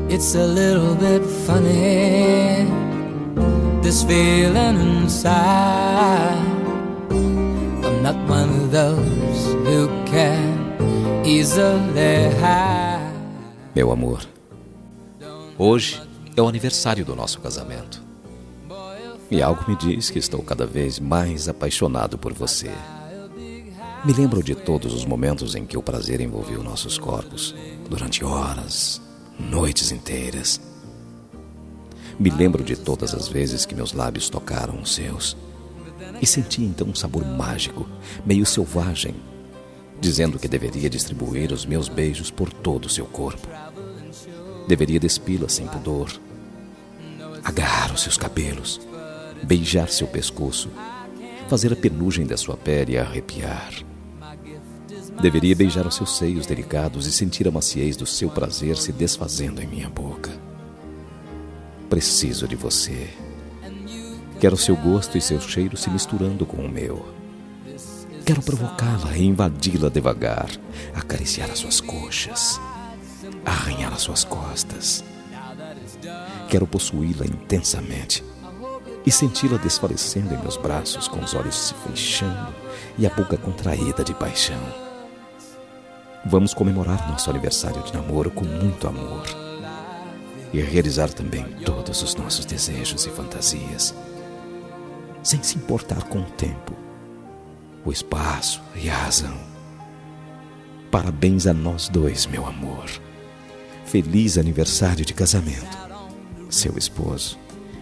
It's a little bit funny, this feeling inside. I'm not one of those who can easily hide. Meu amor, hoje é o aniversário do nosso casamento. E algo me diz que estou cada vez mais apaixonado por você. Me lembro de todos os momentos em que o prazer envolveu nossos corpos, durante horas, noites inteiras. Me lembro de todas as vezes que meus lábios tocaram os seus. E senti então um sabor mágico, meio selvagem, dizendo que deveria distribuir os meus beijos por todo o seu corpo. Deveria despi-la sem pudor, agarrar os seus cabelos, beijar seu pescoço, fazer a penugem da sua pele arrepiar. Deveria beijar os seus seios delicados e sentir a maciez do seu prazer se desfazendo em minha boca. Preciso de você. Quero seu gosto e seu cheiro se misturando com o meu. Quero provocá-la e invadi-la devagar, acariciar as suas coxas, arranhar as suas costas. Quero possuí-la intensamente e senti-la desfalecendo em meus braços, com os olhos se fechando e a boca contraída de paixão. Vamos comemorar nosso aniversário de namoro com muito amor e realizar também todos os nossos desejos e fantasias, sem se importar com o tempo, o espaço e a razão. Parabéns a nós dois, meu amor. Feliz aniversário de casamento. Seu esposo.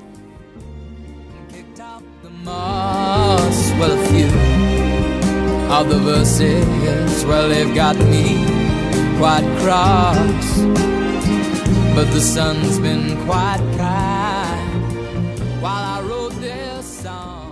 Well, a few of the verses, well, they've got me quite cross, but the sun's been quite kind while I wrote this song.